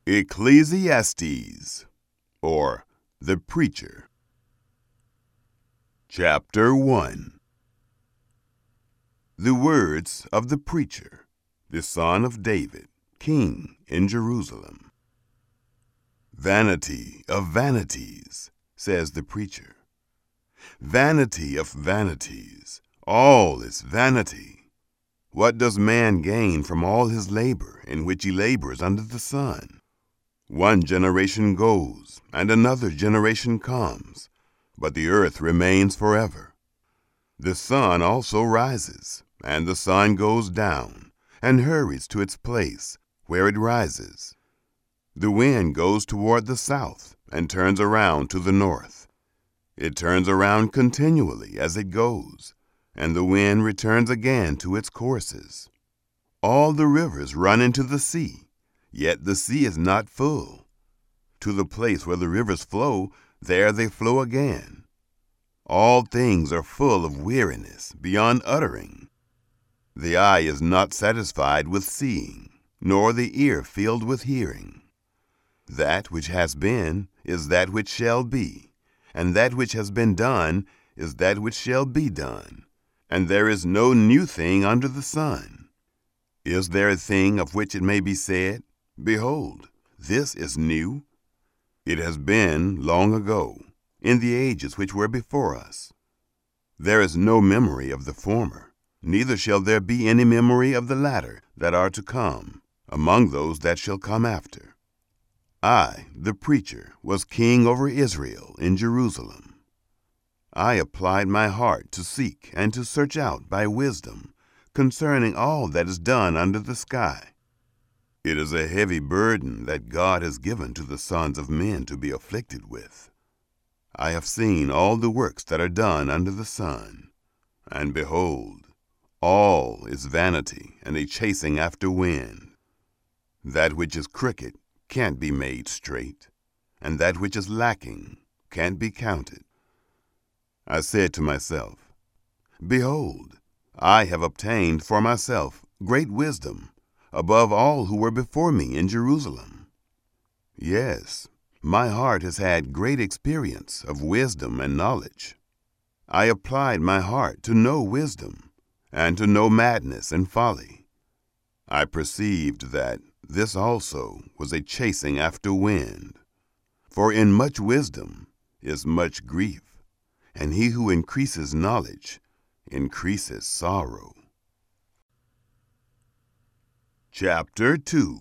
Ecclesiastes, or The Preacher. Chapter 1. The words of the preacher, the son of David, king in Jerusalem. Vanity of vanities, says the preacher. Vanity of vanities, all is vanity. What does man gain from all his labor in which he labors under the sun? One generation goes, and another generation comes, but the earth remains forever. The sun also rises, and the sun goes down, and hurries to its place where it rises. The wind goes toward the south, and turns around to the north. It turns around continually as it goes, and the wind returns again to its courses. All the rivers run into the sea, yet the sea is not full. To the place where the rivers flow, there they flow again. All things are full of weariness beyond uttering. The eye is not satisfied with seeing, nor the ear filled with hearing. That which has been is that which shall be, and that which has been done is that which shall be done, and there is no new thing under the sun. Is there a thing of which it may be said, Behold, this is new? It has been long ago, in the ages which were before us. There is no memory of the former, neither shall there be any memory of the latter that are to come, among those that shall come after. I, the preacher, was king over Israel in Jerusalem. I applied my heart to seek and to search out by wisdom concerning all that is done under the sky. It is a heavy burden that God has given to the sons of men to be afflicted with. I have seen all the works that are done under the sun, and behold, all is vanity and a chasing after wind. That which is crooked can't be made straight, and that which is lacking can't be counted. I said to myself, Behold, I have obtained for myself great wisdom above all who were before me in Jerusalem. Yes, my heart has had great experience of wisdom and knowledge. I applied my heart to know wisdom, and to know madness and folly. I perceived that this also was a chasing after wind. For in much wisdom is much grief, and he who increases knowledge increases sorrow. Chapter 2.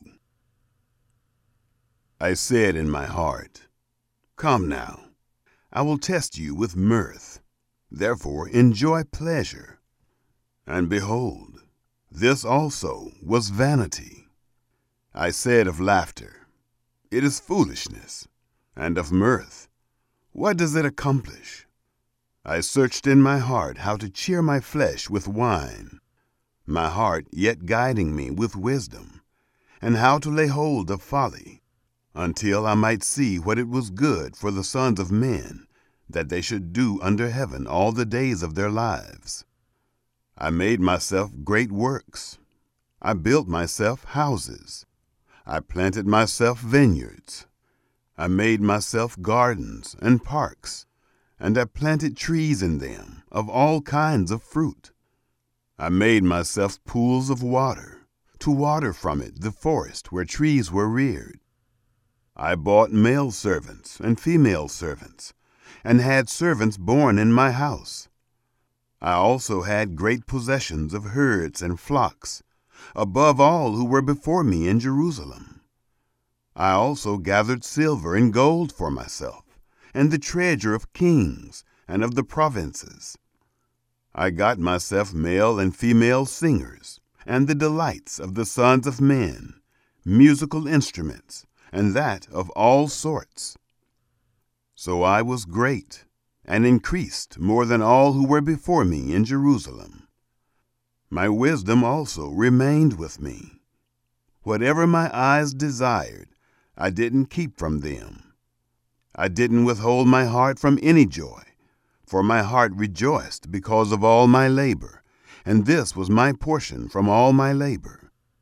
I said in my heart, Come now, I will test you with mirth, therefore enjoy pleasure. And behold, this also was vanity. I said of laughter, It is foolishness, and of mirth, what does it accomplish? I searched in my heart how to cheer my flesh with wine, my heart yet guiding me with wisdom, and how to lay hold of folly, until I might see what it was good for the sons of men, that they should do under heaven all the days of their lives. I made myself great works. I built myself houses. I planted myself vineyards. I made myself gardens and parks, and I planted trees in them of all kinds of fruit. I made myself pools of water, to water from it the forest where trees were reared. I bought male servants and female servants, and had servants born in my house. I also had great possessions of herds and flocks, above all who were before me in Jerusalem. I also gathered silver and gold for myself, and the treasure of kings and of the provinces. I got myself male and female singers, and the delights of the sons of men, musical instruments, and that of all sorts. So I was great, and increased more than all who were before me in Jerusalem. My wisdom also remained with me. Whatever my eyes desired, I didn't keep from them. I didn't withhold my heart from any joy, for my heart rejoiced because of all my labor, and this was my portion from all my labor.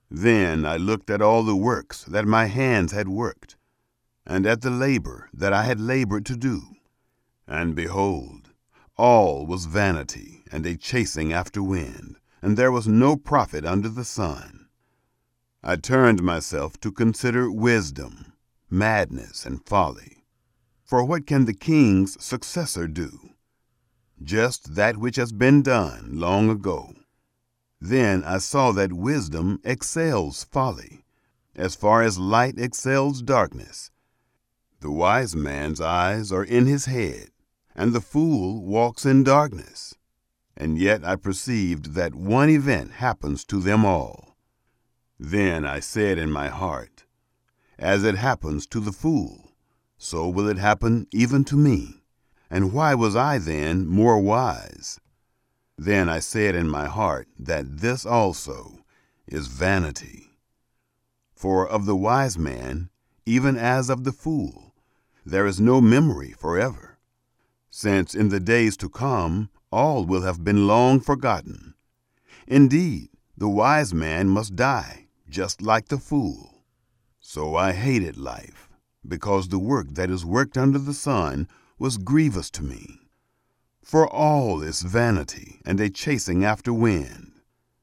Then I looked at all the works that my hands had worked, and at the labor that I had labored to do. And behold, all was vanity and a chasing after wind, and there was no profit under the sun. I turned myself to consider wisdom, madness, and folly. For what can the king's successor do? Just that which has been done long ago. Then I saw that wisdom excels folly, as far as light excels darkness. The wise man's eyes are in his head, and the fool walks in darkness. And yet I perceived that one event happens to them all. Then I said in my heart, as it happens to the fool, so will it happen even to me. And why was I then more wise? Then I said in my heart that this also is vanity. For of the wise man, even as of the fool, there is no memory forever, since in the days to come all will have been long forgotten. Indeed, the wise man must die, just like the fool. So I hated life, because the work that is worked under the sun was grievous to me. For all is vanity and a chasing after wind.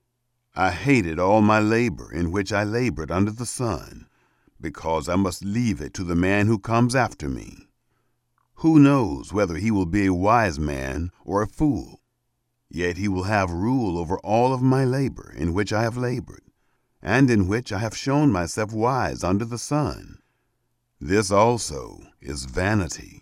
I hated all my labor in which I labored under the sun, because I must leave it to the man who comes after me. Who knows whether he will be a wise man or a fool? Yet he will have rule over all of my labor in which I have labored, and in which I have shown myself wise under the sun. This also is vanity.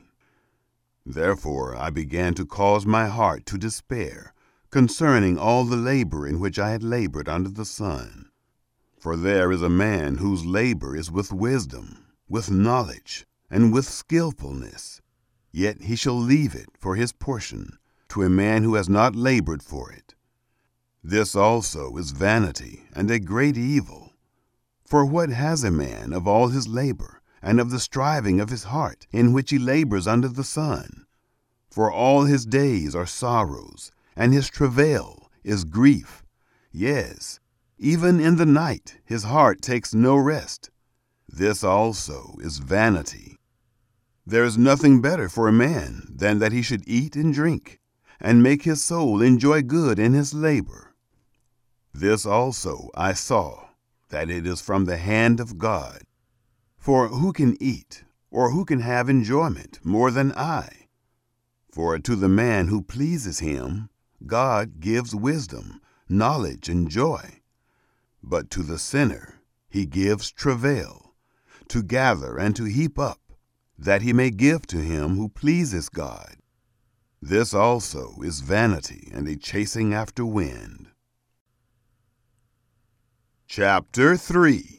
Therefore I began to cause my heart to despair concerning all the labor in which I had labored under the sun. For there is a man whose labor is with wisdom, with knowledge, and with skillfulness, yet he shall leave it for his portion to a man who has not labored for it. This also is vanity and a great evil. For what has a man of all his labor, and of the striving of his heart, in which he labors under the sun? For all his days are sorrows, and his travail is grief. Yes, even in the night his heart takes no rest. This also is vanity. There is nothing better for a man than that he should eat and drink, and make his soul enjoy good in his labor. This also I saw, that it is from the hand of God. For who can eat, or who can have enjoyment more than I? For to the man who pleases him, God gives wisdom, knowledge, and joy. But to the sinner he gives travail, to gather and to heap up, that he may give to him who pleases God. This also is vanity and a chasing after wind. Chapter 3.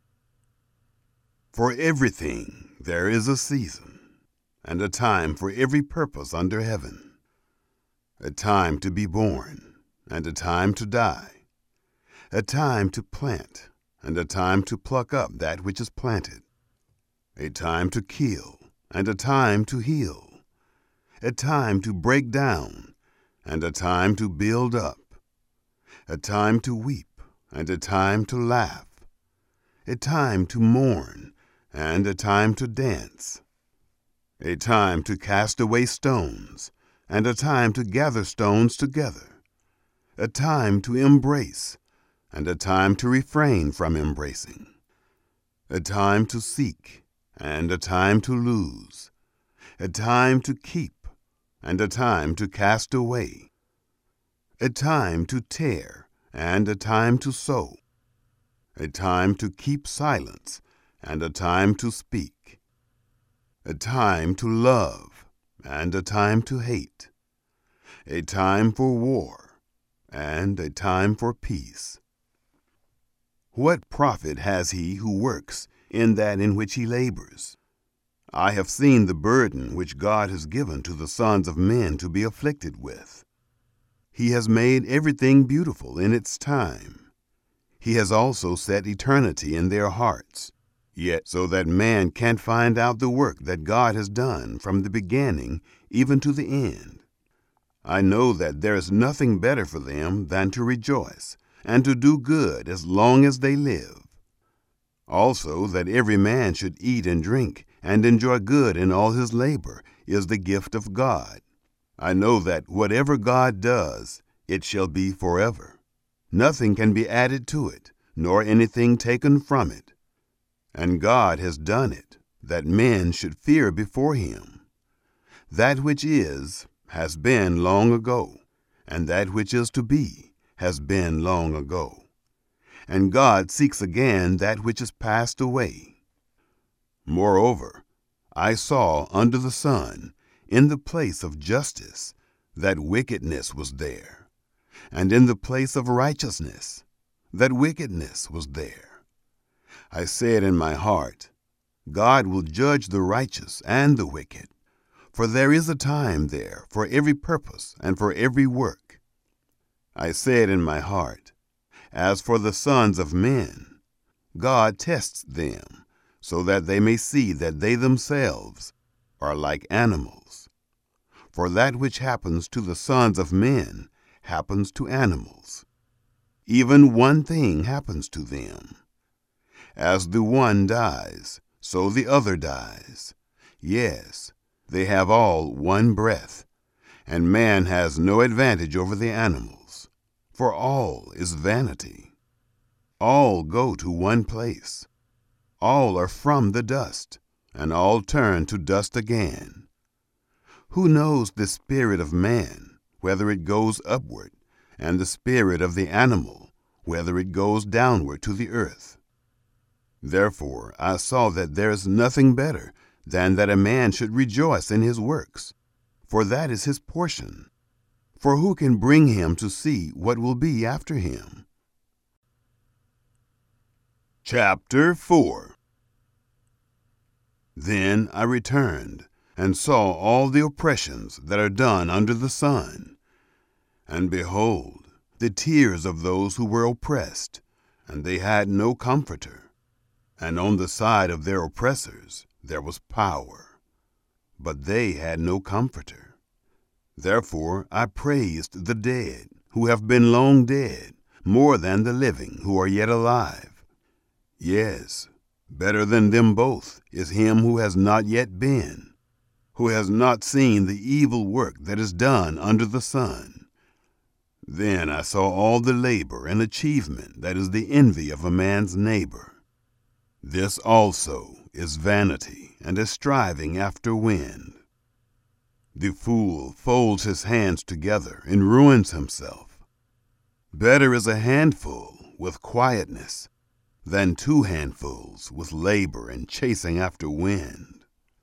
For everything there is a season, and a time for every purpose under heaven, a time to be born, and a time to die, a time to plant, and a time to pluck up that which is planted, a time to kill, and a time to heal, a time to break down, and a time to build up, a time to weep, and a time to laugh, a time to mourn, and a time to dance, a time to cast away stones, and a time to gather stones together, a time to embrace, and a time to refrain from embracing, a time to seek, and a time to lose, a time to keep, and a time to cast away, a time to tear, and a time to sow, a time to keep silence, and a time to speak, a time to love, and a time to hate, a time for war, and a time for peace. What profit has he who works in that in which he labors? I have seen the burden which God has given to the sons of men to be afflicted with. He has made everything beautiful in its time. He has also set eternity in their hearts, yet so that man can't find out the work that God has done from the beginning even to the end. I know that there is nothing better for them than to rejoice and to do good as long as they live. Also, that every man should eat and drink and enjoy good in all his labor is the gift of God. I know that whatever God does, it shall be forever. Nothing can be added to it, nor anything taken from it. And God has done it, that men should fear before him. That which is has been long ago, and that which is to be has been long ago. And God seeks again that which is passed away. Moreover, I saw under the sun, in the place of justice, that wickedness was there, and in the place of righteousness, that wickedness was there. I said in my heart, God will judge the righteous and the wicked, for there is a time there for every purpose and for every work. I said in my heart, as for the sons of men, God tests them, so that they may see that they themselves are like animals. For that which happens to the sons of men happens to animals. Even one thing happens to them. As the one dies, so the other dies. Yes, they have all one breath, and man has no advantage over the animals, for all is vanity. All go to one place. All are from the dust, and all turn to dust again. Who knows the spirit of man, whether it goes upward, and the spirit of the animal, whether it goes downward to the earth? Therefore I saw that there is nothing better than that a man should rejoice in his works, for that is his portion. For who can bring him to see what will be after him? Chapter 4. Then I returned, and saw all the oppressions that are done under the sun. And behold, the tears of those who were oppressed, and they had no comforter. And on the side of their oppressors there was power, but they had no comforter. Therefore I praised the dead, who have been long dead, more than the living, who are yet alive. Yes, better than them both is him who has not yet been, who has not seen the evil work that is done under the sun. Then I saw all the labor and achievement that is the envy of a man's neighbor. This also is vanity and a striving after wind. The fool folds his hands together and ruins himself. Better is a handful with quietness than 2 handfuls with labor and chasing after wind.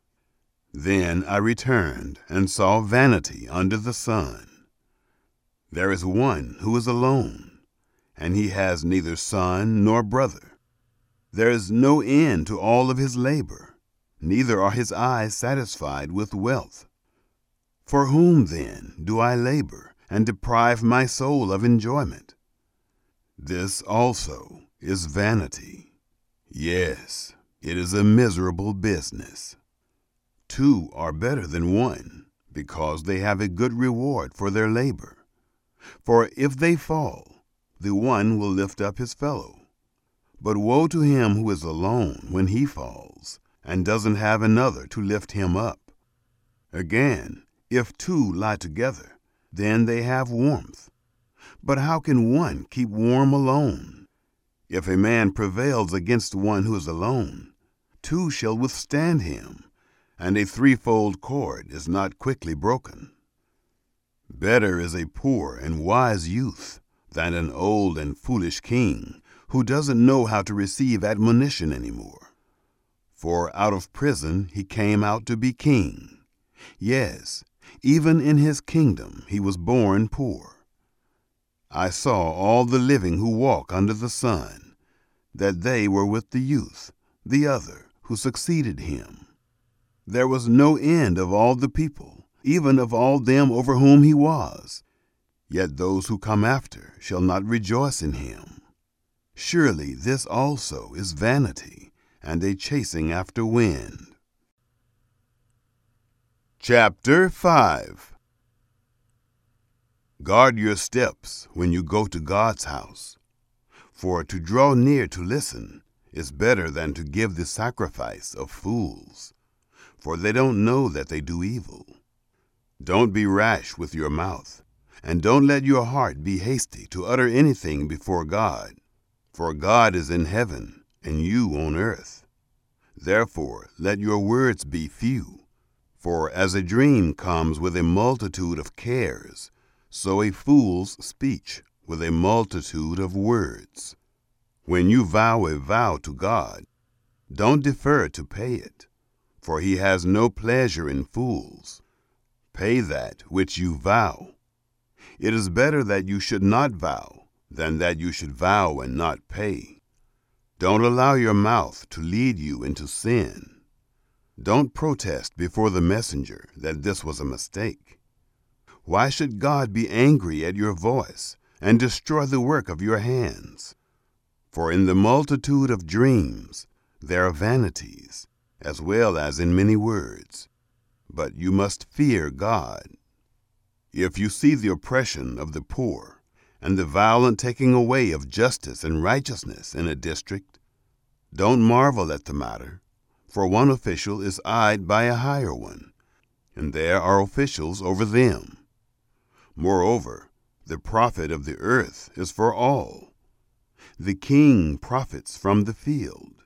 Then I returned and saw vanity under the sun. There is one who is alone, and he has neither son nor brother. There is no end to all of his labor, neither are his eyes satisfied with wealth. For whom then do I labor and deprive my soul of enjoyment? This also is vanity. Yes, it is a miserable business. 2 are better than 1, because they have a good reward for their labor. For if they fall, the one will lift up his fellow. But woe to him who is alone when he falls, and doesn't have another to lift him up. Again, if 2 lie together, then they have warmth. But how can one keep warm alone? If a man prevails against one who is alone, 2 shall withstand him, and a 3-fold cord is not quickly broken. Better is a poor and wise youth than an old and foolish king who doesn't know how to receive admonition anymore. For out of prison he came out to be king. Yes, even in his kingdom he was born poor. I saw all the living who walk under the sun, that they were with the youth, the other, who succeeded him. There was no end of all the people, even of all them over whom he was. Yet those who come after shall not rejoice in him. Surely this also is vanity, and a chasing after wind. Chapter 5. Guard your steps when you go to God's house. For to draw near to listen is better than to give the sacrifice of fools, for they don't know that they do evil. Don't be rash with your mouth, and don't let your heart be hasty to utter anything before God, for God is in heaven, and you on earth. Therefore let your words be few, for as a dream comes with a multitude of cares, so a fool's speech with a multitude of words. When you vow a vow to God, don't defer to pay it, for he has no pleasure in fools. Pay that which you vow. It is better that you should not vow than that you should vow and not pay. Don't allow your mouth to lead you into sin. Don't protest before the messenger that this was a mistake. Why should God be angry at your voice and destroy the work of your hands? For in the multitude of dreams there are vanities, as well as in many words. But you must fear God. If you see the oppression of the poor, and the violent taking away of justice and righteousness in a district, don't marvel at the matter, for one official is eyed by a higher one, and there are officials over them. Moreover, the profit of the earth is for all. The king profits from the field.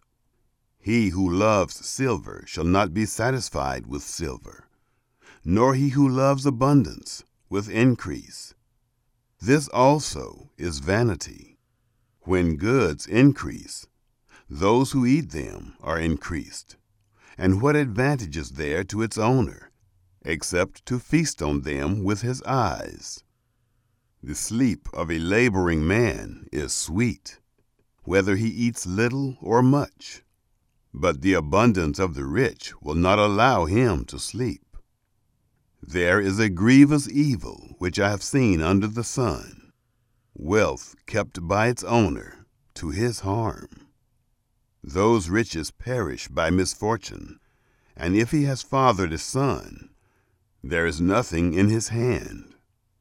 He who loves silver shall not be satisfied with silver, nor he who loves abundance with increase. This also is vanity. When goods increase, those who eat them are increased. And what advantage is there to its owner, except to feast on them with his eyes? The sleep of a laboring man is sweet, whether he eats little or much. But the abundance of the rich will not allow him to sleep. There is a grievous evil which I have seen under the sun, wealth kept by its owner to his harm. Those riches perish by misfortune, and if he has fathered a son, there is nothing in his hand.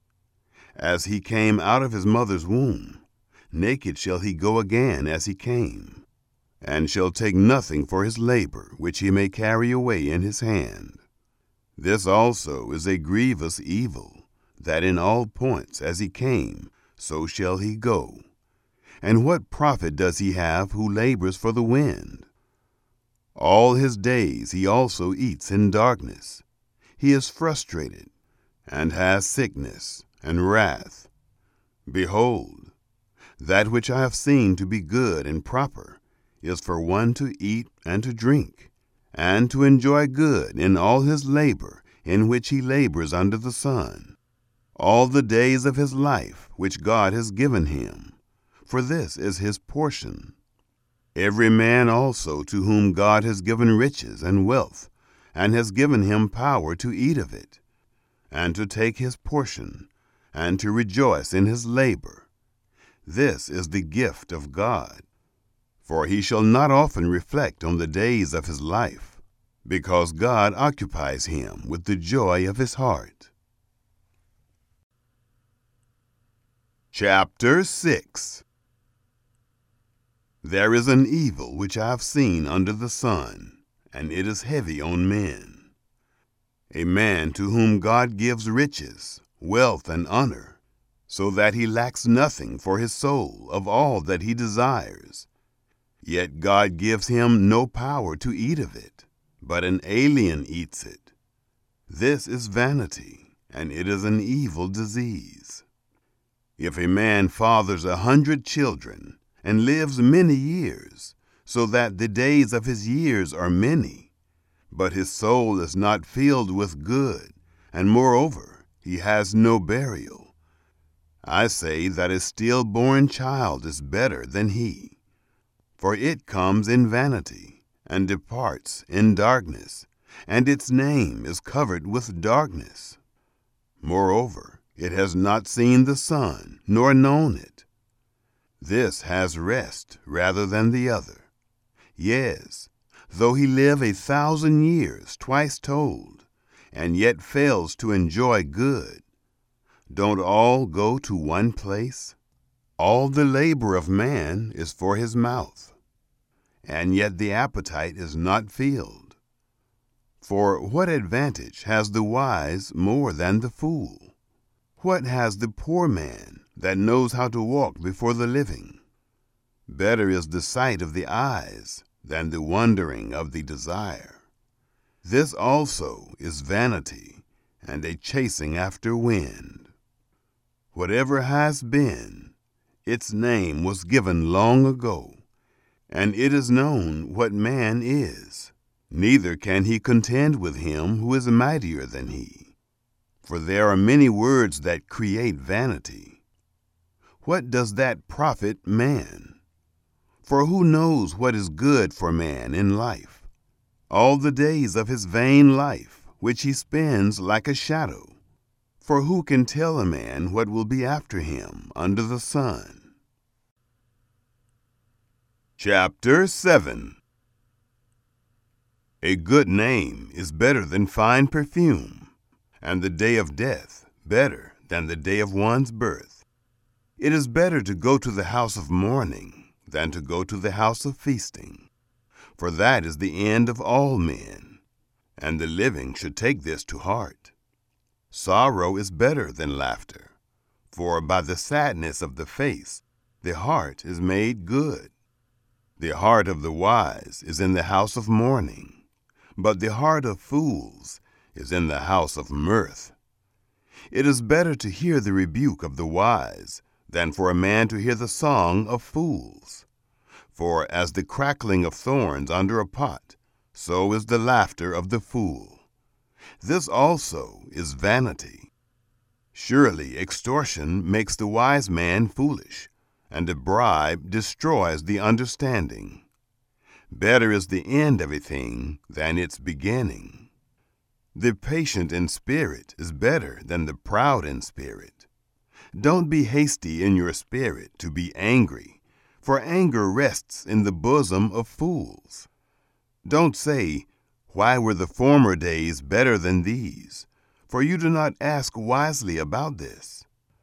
As he came out of his mother's womb, naked shall he go again as he came, and shall take nothing for his labor which he may carry away in his hand. This also is a grievous evil, that in all points as he came, so shall he go. And what profit does he have who labors for the wind? All his days he also eats in darkness. He is frustrated, and has sickness and wrath. Behold, that which I have seen to be good and proper is for one to eat and to drink, and to enjoy good in all his labor in which he labors under the sun, all the days of his life which God has given him, for this is his portion. Every man also to whom God has given riches and wealth, and has given him power to eat of it, and to take his portion, and to rejoice in his labor. This is the gift of God. For he shall not often reflect on the days of his life, because God occupies him with the joy of his heart. Chapter 6. There is an evil which I have seen under the sun, and it is heavy on men. A man to whom God gives riches, wealth, and honor, so that he lacks nothing for his soul of all that he desires. Yet God gives him no power to eat of it, but an alien eats it. This is vanity, and it is an evil disease. If a man fathers 100 children, and lives many years, so that the days of his years are many, but his soul is not filled with good, and moreover he has no burial, I say that a stillborn child is better than he. For it comes in vanity, and departs in darkness, and its name is covered with darkness. Moreover, it has not seen the sun, nor known it. This has rest rather than the other. Yes, though he live 1,000 years twice told, and yet fails to enjoy good, don't all go to one place? All the labor of man is for his mouth, and yet the appetite is not filled. For what advantage has the wise more than the fool? What has the poor man that knows how to walk before the living? Better is the sight of the eyes than the wondering of the desire. This also is vanity and a chasing after wind. Whatever has been, its name was given long ago, and it is known what man is. Neither can he contend with him who is mightier than he. For there are many words that create vanity. What does that profit man? For who knows what is good for man in life? All the days of his vain life, which he spends like a shadow. For who can tell a man what will be after him under the sun? Chapter 7. A good name is better than fine perfume, and the day of death better than the day of one's birth. It is better to go to the house of mourning than to go to the house of feasting, for that is the end of all men, and the living should take this to heart. Sorrow is better than laughter, for by the sadness of the face the heart is made good. The heart of the wise is in the house of mourning, but the heart of fools is in the house of mirth. It is better to hear the rebuke of the wise than for a man to hear the song of fools. For as the crackling of thorns under a pot, so is the laughter of the fool. This also is vanity. Surely extortion makes the wise man foolish, and a bribe destroys the understanding. Better is the end of a thing than its beginning. The patient in spirit is better than the proud in spirit. Don't be hasty in your spirit to be angry, for anger rests in the bosom of fools. Don't say, "Why were the former days better than these?" For you do not ask wisely about this.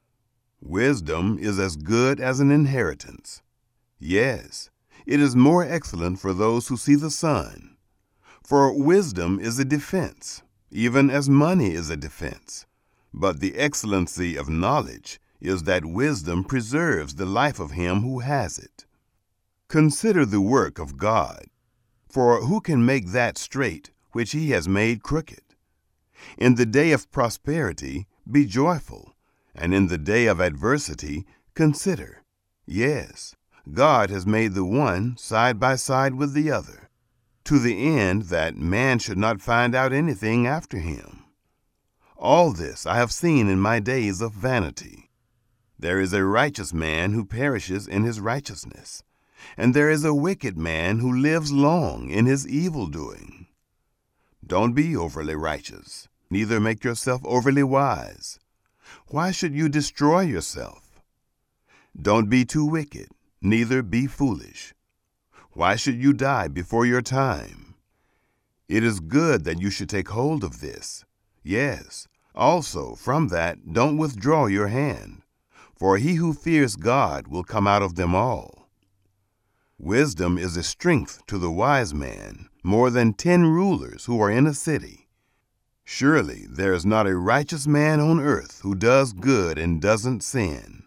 Wisdom is as good as an inheritance. Yes, it is more excellent for those who see the sun. For wisdom is a defense, even as money is a defense. But the excellency of knowledge is that wisdom preserves the life of him who has it. Consider the work of God, for who can make that straight which he has made crooked? In the day of prosperity be joyful, and in the day of adversity consider. Yes, God has made the one side by side with the other, to the end that man should not find out anything after him. All this I have seen in my days of vanity. There is a righteous man who perishes in his righteousness, and there is a wicked man who lives long in his evil-doing. Don't be overly righteous, neither make yourself overly wise. Why should you destroy yourself? Don't be too wicked, neither be foolish. Why should you die before your time? It is good that you should take hold of this. Yes, also from that don't withdraw your hand, for he who fears God will come out of them all. Wisdom is a strength to the wise man, more than 10 rulers who are in a city. Surely there is not a righteous man on earth who does good and doesn't sin.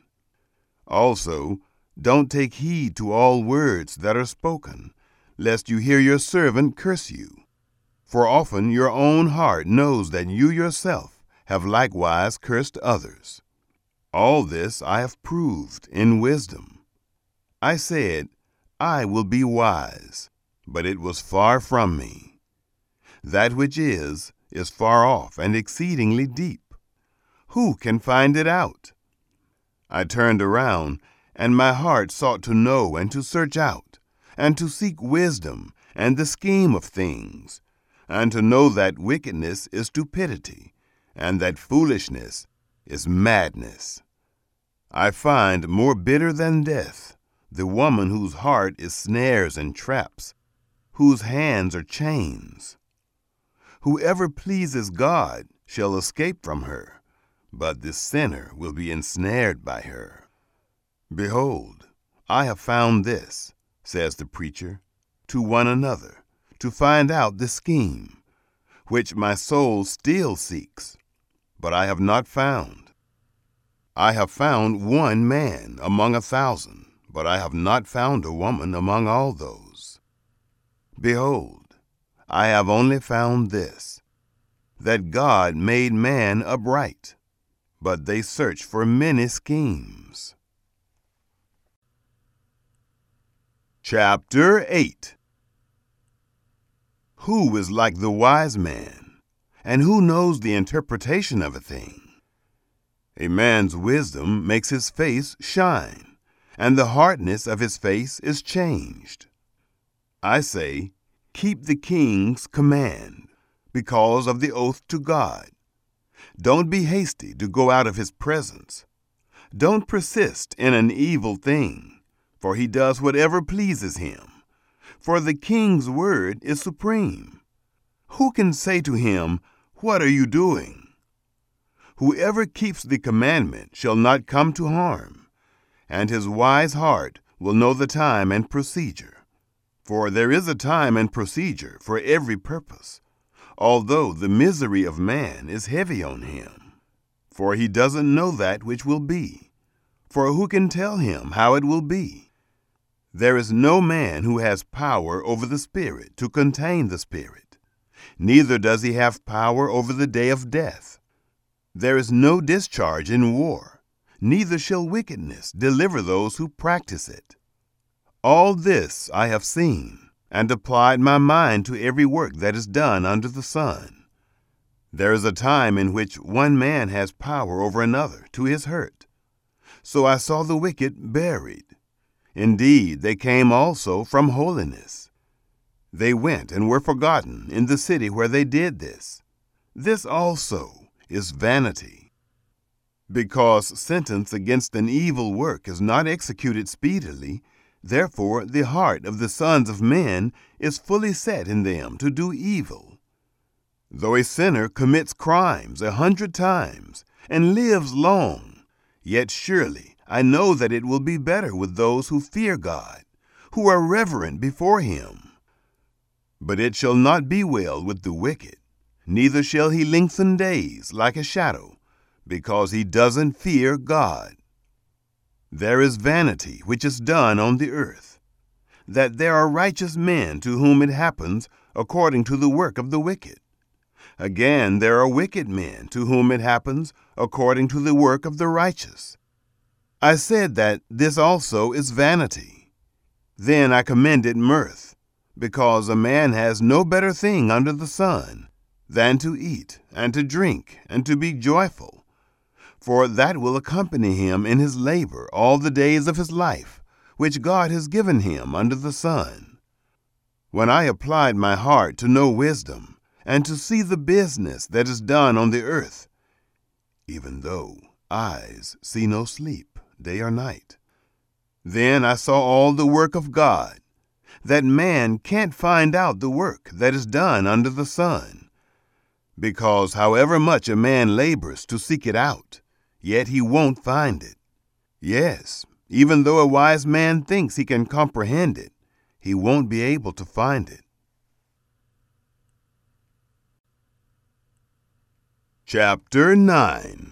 Also, don't take heed to all words that are spoken, lest you hear your servant curse you. For often your own heart knows that you yourself have likewise cursed others. All this I have proved in wisdom. I said, I will be wise, but it was far from me. That which is far off and exceedingly deep. Who can find it out? I turned around, and my heart sought to know and to search out, and to seek wisdom and the scheme of things, and to know that wickedness is stupidity, and that foolishness is madness. I find more bitter than death the woman whose heart is snares and traps, whose hands are chains. Whoever pleases God shall escape from her, but the sinner will be ensnared by her. Behold, I have found this, says the preacher, to one another, to find out the scheme, which my soul still seeks, but I have not found. I have found one man among 1,000, but I have not found a woman among all those. Behold, I have only found this, that God made man upright, but they search for many schemes. Chapter 8. Who is like the wise man, and who knows the interpretation of a thing? A man's wisdom makes his face shine, and the hardness of his face is changed. I say, keep the king's command, because of the oath to God. Don't be hasty to go out of his presence. Don't persist in an evil thing, for he does whatever pleases him. For the king's word is supreme. Who can say to him, "What are you doing?" Whoever keeps the commandment shall not come to harm, and his wise heart will know the time and procedure. For there is a time and procedure for every purpose, although the misery of man is heavy on him. For he doesn't know that which will be. For who can tell him how it will be? There is no man who has power over the Spirit to contain the Spirit. Neither does he have power over the day of death. There is no discharge in war, neither shall wickedness deliver those who practice it. All this I have seen, and applied my mind to every work that is done under the sun. There is a time in which one man has power over another to his hurt. So I saw the wicked buried. Indeed, they came also from holiness. They went and were forgotten in the city where they did this. This also is vanity. Because sentence against an evil work is not executed speedily, therefore the heart of the sons of men is fully set in them to do evil. Though a sinner commits crimes 100 times and lives long, yet surely I know that it will be better with those who fear God, who are reverent before him. But it shall not be well with the wicked, neither shall he lengthen days like a shadow, because he doesn't fear God. There is vanity which is done on the earth, that there are righteous men to whom it happens according to the work of the wicked. Again, there are wicked men to whom it happens according to the work of the righteous. I said that this also is vanity. Then I commended mirth, because a man has no better thing under the sun than to eat and to drink and to be joyful, for that will accompany him in his labor all the days of his life, which God has given him under the sun. When I applied my heart to know wisdom and to see the business that is done on the earth, even though eyes see no sleep day or night, then I saw all the work of God, that man can't find out the work that is done under the sun. Because however much a man labors to seek it out, yet he won't find it. Yes, even though a wise man thinks he can comprehend it, he won't be able to find it. Chapter 9.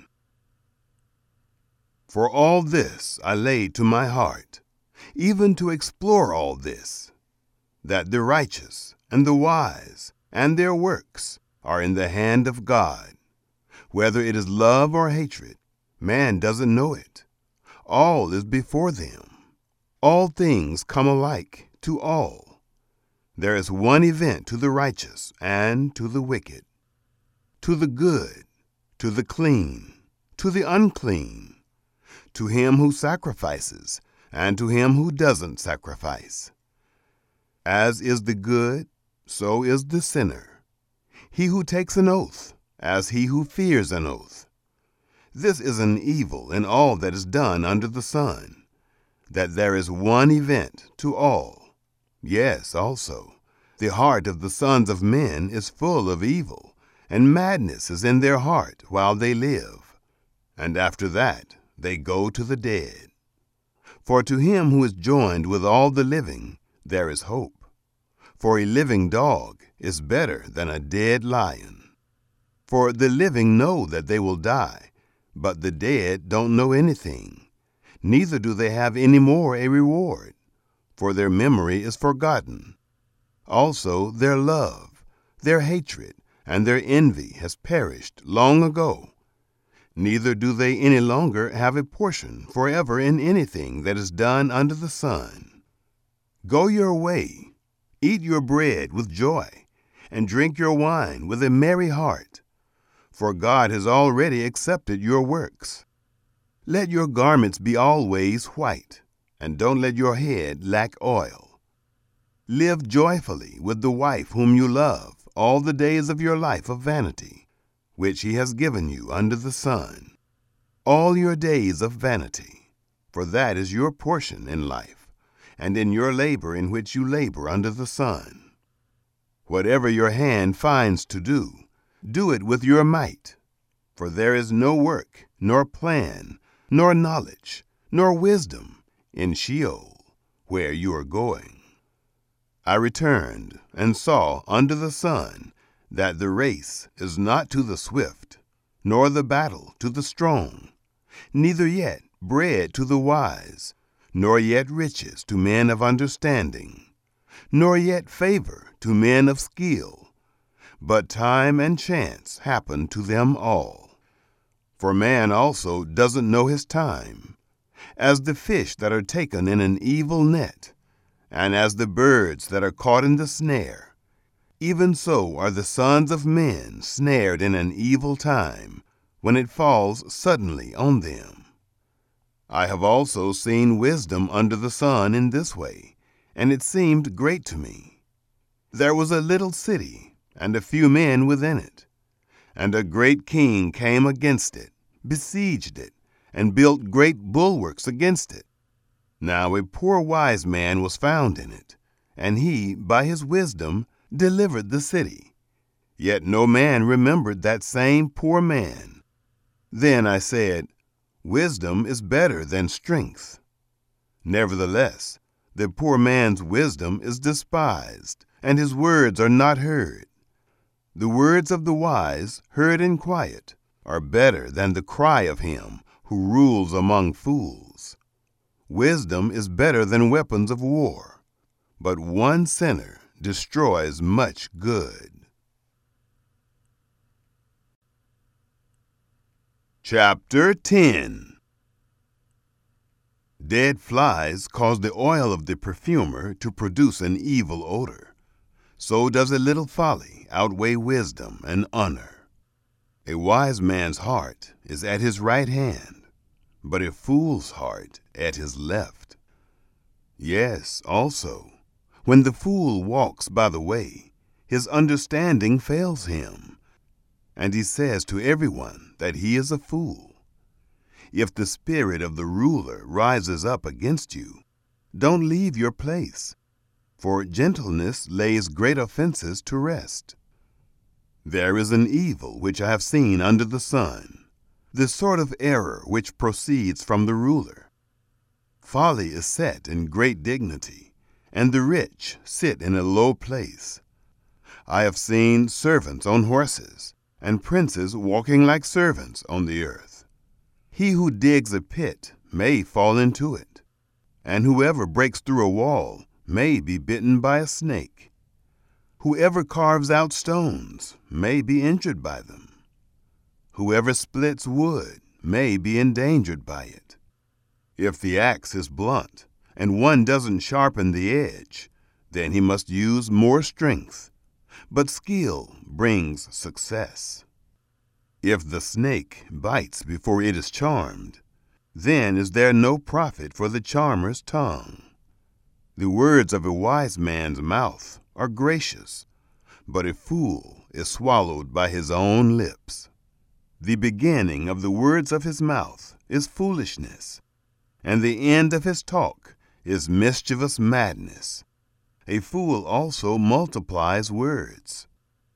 For all this I laid to my heart, even to explore all this, that the righteous and the wise and their works are in the hand of God. Whether it is love or hatred, man doesn't know it. All is before them. All things come alike to all. There is one event to the righteous and to the wicked, to the good, to the clean, to the unclean, to him who sacrifices, and to him who doesn't sacrifice. As is the good, so is the sinner. He who takes an oath, as he who fears an oath. This is an evil in all that is done under the sun, that there is one event to all. Yes, also, the heart of the sons of men is full of evil, and madness is in their heart while they live, and after that they go to the dead. For to him who is joined with all the living, there is hope. For a living dog is better than a dead lion. For the living know that they will die, but the dead don't know anything, neither do they have any more a reward, for their memory is forgotten. Also their love, their hatred, and their envy has perished long ago. Neither do they any longer have a portion forever in anything that is done under the sun. Go your way, eat your bread with joy, and drink your wine with a merry heart, for God has already accepted your works. Let your garments be always white, and don't let your head lack oil. Live joyfully with the wife whom you love all the days of your life of vanity, which he has given you under the sun. All your days of vanity, for that is your portion in life, and in your labor in which you labor under the sun. Whatever your hand finds to do, do it with your might, for there is no work, nor plan, nor knowledge, nor wisdom in Sheol, where you are going. I returned and saw under the sun that the race is not to the swift, nor the battle to the strong, neither yet bread to the wise, nor yet riches to men of understanding, nor yet favor to men of skill, but time and chance happen to them all. For man also doesn't know his time, as the fish that are taken in an evil net, and as the birds that are caught in the snare. Even so are the sons of men snared in an evil time, when it falls suddenly on them. I have also seen wisdom under the sun in this way, and it seemed great to me. There was a little city, and a few men within it, and a great king came against it, besieged it, and built great bulwarks against it. Now a poor wise man was found in it, and he, by his wisdom, delivered the city. Yet no man remembered that same poor man. Then I said, Wisdom is better than strength. Nevertheless, the poor man's wisdom is despised, and his words are not heard. The words of the wise, heard in quiet, are better than the cry of him who rules among fools. Wisdom is better than weapons of war, but one sinner destroys much good. Chapter 10. Dead flies cause the oil of the perfumer to produce an evil odor. So does a little folly outweigh wisdom and honor. A wise man's heart is at his right hand, but a fool's heart at his left. Yes, also, when the fool walks by the way, his understanding fails him, and he says to everyone that he is a fool. If the spirit of the ruler rises up against you, don't leave your place, for gentleness lays great offenses to rest. There is an evil which I have seen under the sun, the sort of error which proceeds from the ruler. Folly is set in great dignity, and the rich sit in a low place. I have seen servants on horses, and princes walking like servants on the earth. He who digs a pit may fall into it, and whoever breaks through a wall may be bitten by a snake. Whoever carves out stones may be injured by them. Whoever splits wood may be endangered by it. If the axe is blunt, and one doesn't sharpen the edge, then he must use more strength. But skill brings success. If the snake bites before it is charmed, then is there no profit for the charmer's tongue. The words of a wise man's mouth are gracious, but a fool is swallowed by his own lips. The beginning of the words of his mouth is foolishness, and the end of his talk is mischievous madness. A fool also multiplies words.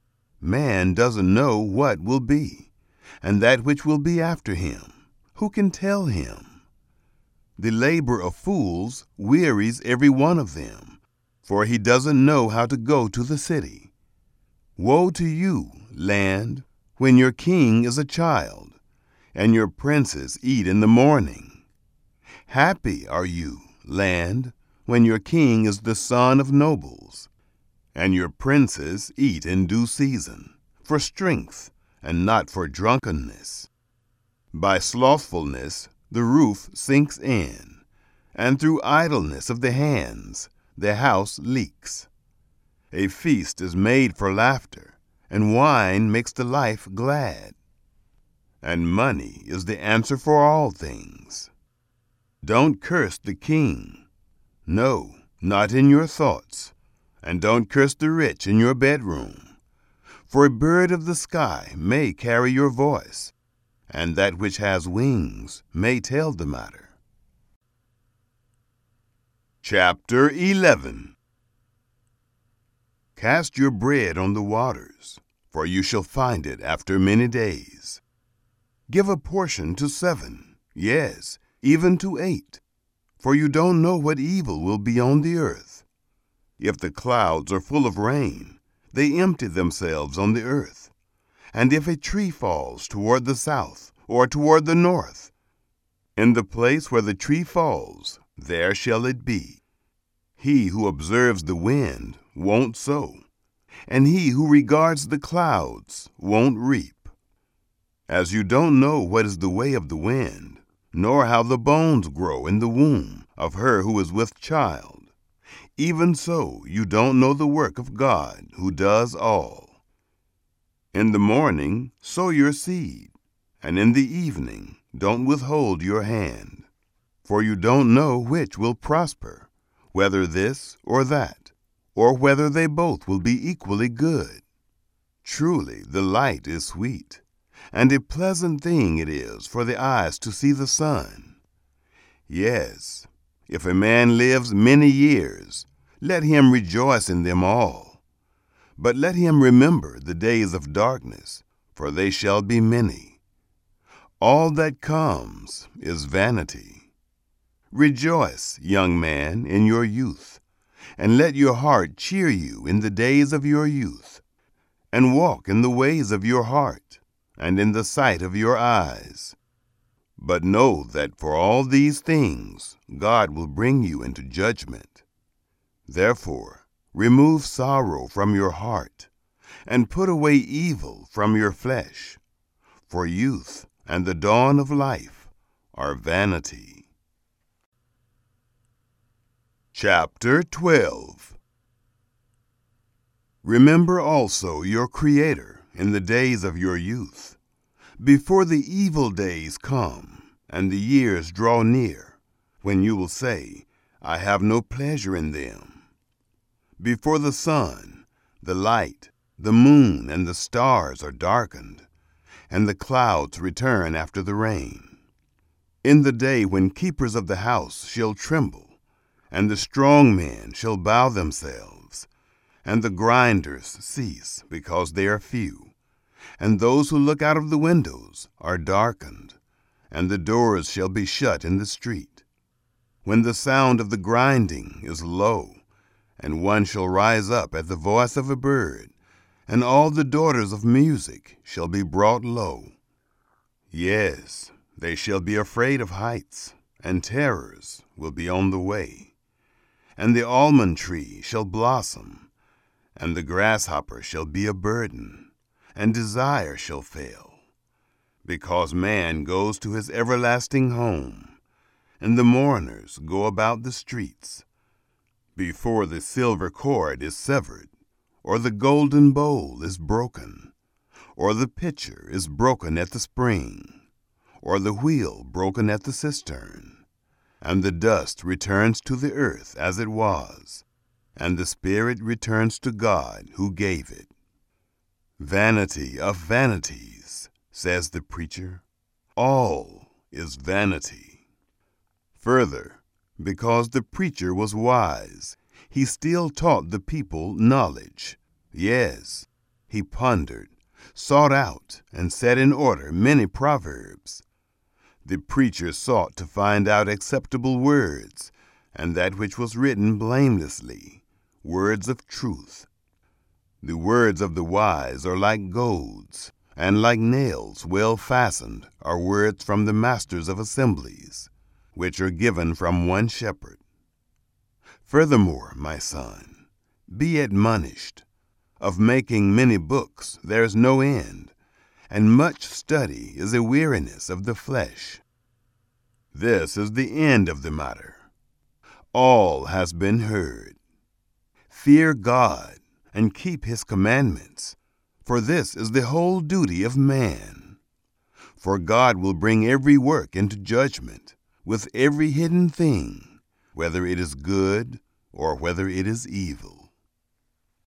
Man doesn't know what will be, and that which will be after him, who can tell him? The labor of fools wearies every one of them, for he doesn't know how to go to the city. Woe to you, land, when your king is a child, and your princes eat in the morning. Happy are you, land, when your king is the son of nobles, and your princes eat in due season, for strength, and not for drunkenness. By slothfulness the roof sinks in, and through idleness of the hands the house leaks. A feast is made for laughter, and wine makes the life glad. And money is the answer for all things. Don't curse the king. No, not in your thoughts. And don't curse the rich in your bedroom. For a bird of the sky may carry your voice, and that which has wings may tell the matter. Chapter 11. Cast your bread on the waters, for you shall find it after many days. Give a portion to 7, yes, even to 8, for you don't know what evil will be on the earth. If the clouds are full of rain, they empty themselves on the earth. And if a tree falls toward the south or toward the north, in the place where the tree falls, there shall it be. He who observes the wind won't sow, and he who regards the clouds won't reap. As you don't know what is the way of the wind, nor how the bones grow in the womb of her who is with child, even so you don't know the work of God who does all. In the morning sow your seed, and in the evening don't withhold your hand, for you don't know which will prosper, whether this or that, or whether they both will be equally good. Truly the light is sweet, and a pleasant thing it is for the eyes to see the sun. Yes, if a man lives many years, let him rejoice in them all. But let him remember the days of darkness, for they shall be many. All that comes is vanity. Rejoice, young man, in your youth, and let your heart cheer you in the days of your youth, and walk in the ways of your heart, and in the sight of your eyes. But know that for all these things God will bring you into judgment. Therefore, remove sorrow from your heart, and put away evil from your flesh, for youth and the dawn of life are vanity. Chapter 12. Remember also your Creator in the days of your youth, before the evil days come, and the years draw near, when you will say, I have no pleasure in them. Before the sun, the light, the moon, and the stars are darkened, and the clouds return after the rain. In the day when keepers of the house shall tremble, and the strong men shall bow themselves, and the grinders cease because they are few, and those who look out of the windows are darkened, and the doors shall be shut in the street. When the sound of the grinding is low, and one shall rise up at the voice of a bird, and all the daughters of music shall be brought low. Yes, they shall be afraid of heights, and terrors will be on the way. And the almond tree shall blossom, and the grasshopper shall be a burden, and desire shall fail, because man goes to his everlasting home, and the mourners go about the streets, before the silver cord is severed, or the golden bowl is broken, or the pitcher is broken at the spring, or the wheel broken at the cistern. And the dust returns to the earth as it was, and the spirit returns to God who gave it. Vanity of vanities, says the preacher. All is vanity. Further, because the preacher was wise, he still taught the people knowledge. Yes, he pondered, sought out, and set in order many proverbs. The preacher sought to find out acceptable words, and that which was written blamelessly, words of truth. The words of the wise are like golds, and like nails well fastened are words from the masters of assemblies, which are given from one shepherd. Furthermore, my son, be admonished. Of making many books there is no end, and much study is a weariness of the flesh. This is the end of the matter. All has been heard. Fear God and keep his commandments, for this is the whole duty of man. For God will bring every work into judgment, with every hidden thing, whether it is good or whether it is evil.